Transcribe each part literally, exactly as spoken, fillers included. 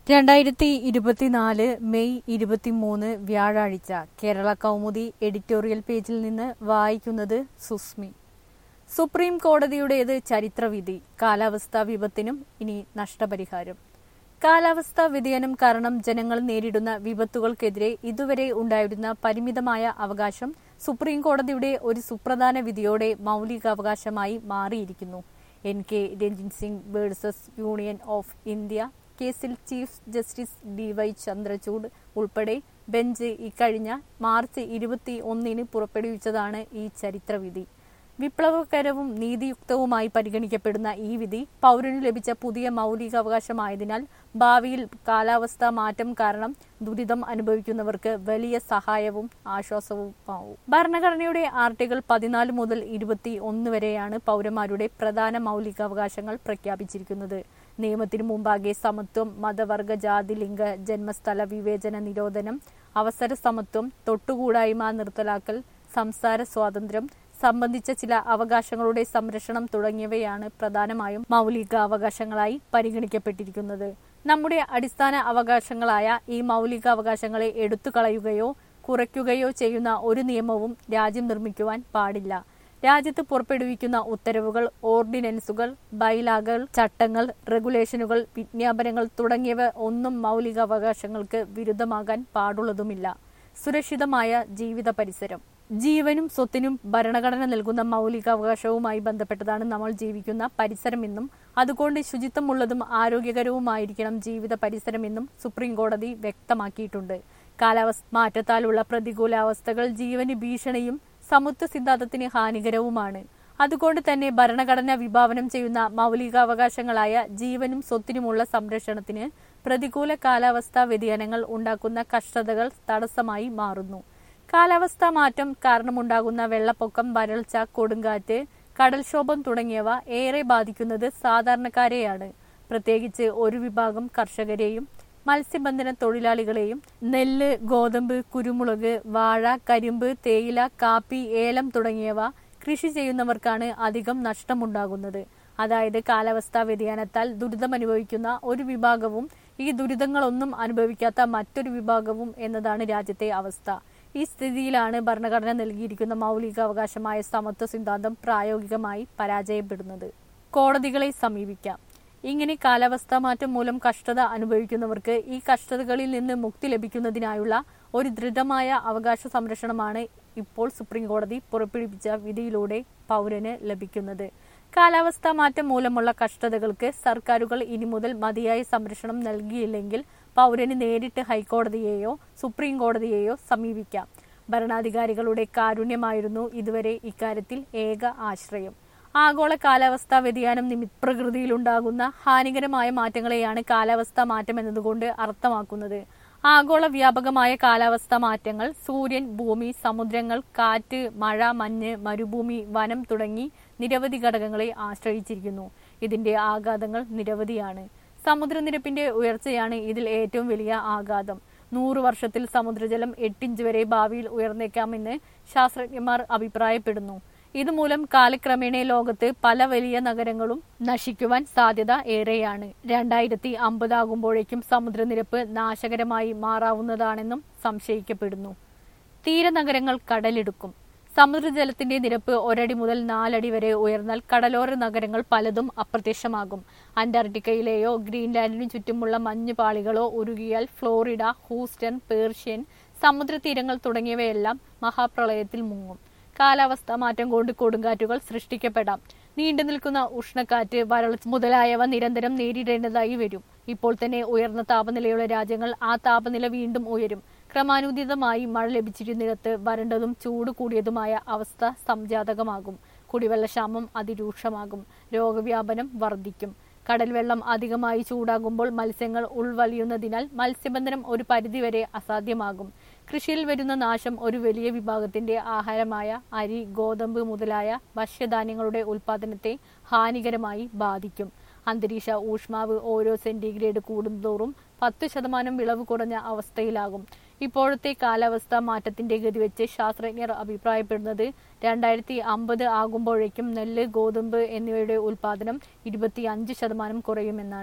രണ്ടായിരത്തി ഇരുപത്തിനാല് മെയ് ഇരുപത്തിമൂന്ന് വ്യാഴാഴ്ച കേരള കൗമുദി എഡിറ്റോറിയൽ പേജിൽ നിന്ന് വായിക്കുന്നത് സുസ്മി. സുപ്രീം കോടതിയുടേത് ചരിത്രവിധി, കാലാവസ്ഥാ വിപത്തിനും ഇനി നഷ്ടപരിഹാരം. കാലാവസ്ഥാ വ്യതിയാനം കാരണം ജനങ്ങൾ നേരിടുന്ന വിപത്തുകൾക്കെതിരെ ഇതുവരെ ഉണ്ടായിരുന്ന പരിമിതമായ അവകാശം സുപ്രീം കോടതിയുടെ ഒരു സുപ്രധാന വിധിയോടെ മൗലികാവകാശമായി മാറിയിരിക്കുന്നു. N K Ranjin Singh versus union of India കേസിൽ chief justice D Y Chandrachud ഉൾപ്പെടെ ബെഞ്ച് ഇക്കഴിഞ്ഞ മാർച്ച് ഇരുപത്തി ഒന്നിന് പുറപ്പെടുവിച്ചതാണ് ഈ ചരിത്രവിധി. വിപ്ലവകരവും നീതിയുക്തവുമായി പരിഗണിക്കപ്പെടുന്ന ഈ വിധി പൗരന് ലഭിച്ച പുതിയ മൗലികാവകാശമായതിനാൽ ഭാവിയിൽ കാലാവസ്ഥാ മാറ്റം കാരണം ദുരിതം അനുഭവിക്കുന്നവർക്ക് വലിയ സഹായവും ആശ്വാസവും ആവും. ഭരണഘടനയുടെ ആർട്ടിക്കിൾ പതിനാല് മുതൽ ഇരുപത്തി ഒന്ന് വരെയാണ് പൗരന്മാരുടെ പ്രധാന മൗലികാവകാശങ്ങൾ പ്രഖ്യാപിച്ചിരിക്കുന്നത്. നിയമത്തിനു മുമ്പാകെ സമത്വം, മതവർഗ ജാതി ലിംഗ ജന്മസ്ഥല വിവേചന നിരോധനം, അവസര സമത്വം, തൊട്ടുകൂടായ്മ നിർത്തലാക്കൽ, സംസാര സ്വാതന്ത്ര്യം സംബന്ധിച്ച ചില അവകാശങ്ങളുടെ സംരക്ഷണം തുടങ്ങിയവയാണ് പ്രധാനമായും മൗലികാവകാശങ്ങളായി പരിഗണിക്കപ്പെട്ടിരിക്കുന്നത്. നമ്മുടെ അടിസ്ഥാന അവകാശങ്ങളായ ഈ മൗലികാവകാശങ്ങളെ എടുത്തു കളയുകയോ കുറയ്ക്കുകയോ ചെയ്യുന്ന ഒരു നിയമവും രാജ്യം നിർമ്മിക്കുവാൻ പാടില്ല. രാജ്യത്ത് പുറപ്പെടുവിക്കുന്ന ഉത്തരവുകൾ, ഓർഡിനൻസുകൾ, ബൈലാകൾ, ചട്ടങ്ങൾ, റെഗുലേഷനുകൾ, വിജ്ഞാപനങ്ങൾ തുടങ്ങിയവ ഒന്നും മൗലികാവകാശങ്ങൾക്ക് വിരുദ്ധമാകാൻ പാടുള്ളതുമില്ല. സുരക്ഷിതമായ ജീവിത പരിസരം. ജീവനും സ്വത്തിനും ഭരണഘടന നൽകുന്ന മൗലികാവകാശവുമായി ബന്ധപ്പെട്ടതാണ് നമ്മൾ ജീവിക്കുന്ന പരിസരമെന്നും അതുകൊണ്ട് ശുചിത്വമുള്ളതും ആരോഗ്യകരവുമായിരിക്കണം ജീവിത പരിസരമെന്നും സുപ്രീം കോടതി വ്യക്തമാക്കിയിട്ടുണ്ട്. കാലാവസ്ഥ മാറ്റത്താലുള്ള പ്രതികൂലാവസ്ഥകൾ ജീവന് ഭീഷണിയും സമത്വ സിദ്ധാന്തത്തിന് ഹാനികരവുമാണ്. അതുകൊണ്ട് തന്നെ ഭരണഘടന വിഭാവനം ചെയ്യുന്ന മൗലികാവകാശങ്ങളായ ജീവനും സ്വത്തിനുമുള്ള സംരക്ഷണത്തിന് പ്രതികൂല കാലാവസ്ഥാ വ്യതിയാനങ്ങൾ ഉണ്ടാക്കുന്ന കഷ്ടതകൾ തടസ്സമായി മാറുന്നു. കാലാവസ്ഥാ മാറ്റം കാരണമുണ്ടാകുന്ന വെള്ളപ്പൊക്കം, വരൾച്ച, കൊടുങ്കാറ്റ്, കടൽക്ഷോഭം തുടങ്ങിയവ ഏറെ ബാധിക്കുന്നത് സാധാരണക്കാരെയാണ്. പ്രത്യേകിച്ച് ഒരു വിഭാഗം കർഷകരെയും മത്സ്യബന്ധന തൊഴിലാളികളെയും. നെല്ല്, ഗോതമ്പ്, കുരുമുളക്, വാഴ, കരിമ്പ്, തേയില, കാപ്പി, ഏലം തുടങ്ങിയവ കൃഷി ചെയ്യുന്നവർക്കാണ് അധികം നഷ്ടമുണ്ടാകുന്നത്. അതായത് കാലാവസ്ഥാ വ്യതിയാനത്താൽ ദുരിതമനുഭവിക്കുന്ന ഒരു വിഭാഗവും ഈ ദുരിതങ്ങളൊന്നും അനുഭവിക്കാത്ത മറ്റൊരു വിഭാഗവും എന്നതാണ് രാജ്യത്തെ അവസ്ഥ. ഈ സ്ഥിതിയിലാണ് ഭരണഘടന നൽകിയിരിക്കുന്ന മൗലികാവകാശമായ സമത്വ സിദ്ധാന്തം പ്രായോഗികമായി പരാജയപ്പെടുന്നത്. കോടതികളെ സമീപിക്കാം. ഇങ്ങനെ കാലാവസ്ഥാ മാറ്റം മൂലം കഷ്ടത അനുഭവിക്കുന്നവർക്ക് ഈ കഷ്ടതകളിൽ നിന്ന് മുക്തി ലഭിക്കുന്നതിനായുള്ള ഒരു ദൃഢമായ അവകാശ സംരക്ഷണമാണ് ഇപ്പോൾ സുപ്രീം കോടതി പുറപ്പെടുവിച്ച വിധിയിലൂടെ പൗരന് ലഭിക്കുന്നത്. കാലാവസ്ഥാ മാറ്റം മൂലമുള്ള കഷ്ടതകൾക്ക് സർക്കാരുകൾ ഇനി മുതൽ മതിയായ സംരക്ഷണം നൽകിയില്ലെങ്കിൽ പൗരന് നേരിട്ട് ഹൈക്കോടതിയെയോ സുപ്രീം കോടതിയെയോ സമീപിക്കാം. ഭരണാധികാരികളുടെ കാരുണ്യമായിരുന്നു ഇതുവരെ ഇക്കാര്യത്തിൽ ഏക ആശ്രയം. ആഗോള കാലാവസ്ഥാ വ്യതിയാനം നിമിത്ത പ്രകൃതിയിലുണ്ടാകുന്ന ഹാനികരമായ മാറ്റങ്ങളെയാണ് കാലാവസ്ഥാ മാറ്റം എന്നതുകൊണ്ട് അർത്ഥമാക്കുന്നത്. ആഗോള വ്യാപകമായ കാലാവസ്ഥാ മാറ്റങ്ങൾ സൂര്യൻ, ഭൂമി, സമുദ്രങ്ങൾ, കാറ്റ്, മഴ, മഞ്ഞ്, മരുഭൂമി, വനം തുടങ്ങി നിരവധി ഘടകങ്ങളെ ആശ്രയിച്ചിരിക്കുന്നു. ഇതിന്റെ ആഘാതങ്ങൾ നിരവധിയാണ്. സമുദ്രനിരപ്പിന്റെ ഉയർച്ചയാണ് ഇതിൽ ഏറ്റവും വലിയ ആഘാതം. നൂറു വർഷത്തിൽ സമുദ്രജലം എട്ടിഞ്ച് വരെ ഭാവിയിൽ ഉയർന്നേക്കാമെന്ന് ശാസ്ത്രജ്ഞന്മാർ അഭിപ്രായപ്പെടുന്നു. ഇതുമൂലം കാലക്രമേണ ലോകത്ത് പല വലിയ നഗരങ്ങളും നശിക്കുവാൻ സാധ്യത ഏറെയാണ്. രണ്ടായിരത്തി അമ്പതാകുമ്പോഴേക്കും സമുദ്രനിരപ്പ് നാശകരമായി മാറാവുന്നതാണെന്നും സംശയിക്കപ്പെടുന്നു. തീരനഗരങ്ങൾ കടലെടുക്കും. സമുദ്രജലത്തിന്റെ നിരപ്പ് ഒരടി മുതൽ നാലടി വരെ ഉയർന്നാൽ കടലോര നഗരങ്ങൾ പലതും അപ്രത്യക്ഷമാകും. അന്റാർട്ടിക്കയിലെയോ ഗ്രീൻലാൻഡിനു ചുറ്റുമുള്ള മഞ്ഞുപാളികളോ ഉരുകിയാൽ ഫ്ലോറിഡ, ഹൂസ്റ്റൺ, പേർഷ്യൻ സമുദ്രതീരങ്ങൾ തുടങ്ങിയവയെല്ലാം മഹാപ്രളയത്തിൽ മുങ്ങും. കാലാവസ്ഥാ മാറ്റം കൊണ്ട് കൊടുങ്കാറ്റുകൾ സൃഷ്ടിക്കപ്പെടാം. നീണ്ടു നിൽക്കുന്ന ഉഷ്ണക്കാറ്റ്, വരൾച്ച മുതലായവ നിരന്തരം നേരിടേണ്ടതായി വരും. ഇപ്പോൾ തന്നെ ഉയർന്ന താപനിലയുള്ള രാജ്യങ്ങൾ ആ താപനില വീണ്ടും ഉയരും. ക്രമാനുഗതമായി മഴ ലഭിച്ചിരുന്നിടത്ത് വരണ്ടതും ചൂട് കൂടിയതുമായ അവസ്ഥ സംജാതകമാകും. കുടിവെള്ളക്ഷാമം അതിരൂക്ഷമാകും. രോഗവ്യാപനം വർദ്ധിക്കും. കടൽവെള്ളം അധികമായി ചൂടാകുമ്പോൾ മത്സ്യങ്ങൾ ഉൾവലിയുന്നതിനാൽ മത്സ്യബന്ധനം ഒരു പരിധിവരെ അസാധ്യമാകും. കൃഷിയിൽ വരുന്ന നാശം ഒരു വലിയ വിഭാഗത്തിന്റെ ആഹാരമായ അരി, ഗോതമ്പ് മുതലായ ഭക്ഷ്യധാന്യങ്ങളുടെ ഉൽപാദനത്തെ ഹാനികരമായി ബാധിക്കും. അന്തരീക്ഷ ഊഷ്മാവ് ഓരോ സെന്റിഗ്രേഡ് കൂടുന്തോറും പത്ത് ശതമാനം വിളവ് കുറഞ്ഞ അവസ്ഥയിലാകും. ഇപ്പോഴത്തെ കാലാവസ്ഥാ മാറ്റത്തിന്റെ ഗതിവെച്ച് ശാസ്ത്രജ്ഞർ അഭിപ്രായപ്പെടുന്നത് രണ്ടായിരത്തി അമ്പത് ആകുമ്പോഴേക്കും നെല്ല്, ഗോതമ്പ് എന്നിവയുടെ ഉൽപാദനം ഇരുപത്തി അഞ്ച് ശതമാനം കുറയുമെന്നാണ്.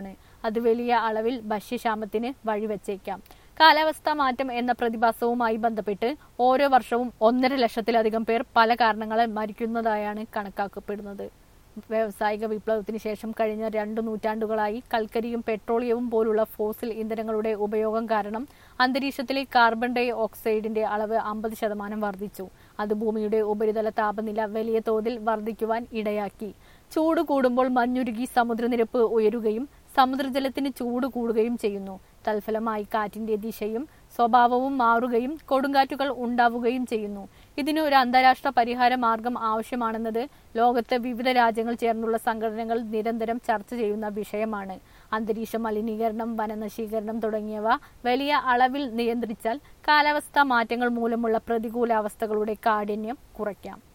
അത് വലിയ അളവിൽ ഭക്ഷ്യക്ഷാമത്തിന് വഴിവെച്ചേക്കാം. കാലാവസ്ഥാ മാറ്റം എന്ന പ്രതിഭാസവുമായി ബന്ധപ്പെട്ട് ഓരോ വർഷവും ഒന്നര ലക്ഷത്തിലധികം പേർ പല കാരണങ്ങളാൽ മരിക്കുന്നതായാണ് കണക്കാക്കപ്പെടുന്നത്. വ്യാവസായിക വിപ്ലവത്തിന് ശേഷം കഴിഞ്ഞ രണ്ടു നൂറ്റാണ്ടുകളായി കൽക്കരിയും പെട്രോളിയവും പോലുള്ള ഫോസിൽ ഇന്ധനങ്ങളുടെ ഉപയോഗം കാരണം അന്തരീക്ഷത്തിലെ കാർബൺ ഡൈ ഓക്സൈഡിന്റെ അളവ് അമ്പത് ശതമാനം വർദ്ധിച്ചു. അത് ഭൂമിയുടെ ഉപരിതല താപനില വലിയ തോതിൽ വർദ്ധിക്കുവാൻ ഇടയാക്കി. ചൂട് കൂടുമ്പോൾ മഞ്ഞുരുകി സമുദ്രനിരപ്പ് ഉയരുകയും സമുദ്രജലത്തിന് ചൂട് കൂടുകയും ചെയ്യുന്നു. തൽഫലമായി കാറ്റിന്റെ ദിശയും സ്വഭാവവും മാറുകയും കൊടുങ്കാറ്റുകൾ ഉണ്ടാവുകയും ചെയ്യുന്നു. ഇതിന് ഒരു അന്താരാഷ്ട്ര പരിഹാര മാർഗം ആവശ്യമാണെന്നത് ലോകത്തെ വിവിധ രാജ്യങ്ങൾ ചേർന്നുള്ള സംഘടനകൾ നിരന്തരം ചർച്ച ചെയ്യുന്ന വിഷയമാണ്. അന്തരീക്ഷ മലിനീകരണം, വനനശീകരണം തുടങ്ങിയവ വലിയ അളവിൽ നിയന്ത്രിച്ചാൽ കാലാവസ്ഥാ മാറ്റങ്ങൾ മൂലമുള്ള പ്രതികൂലാവസ്ഥകളുടെ കാഠിന്യം കുറയ്ക്കാം.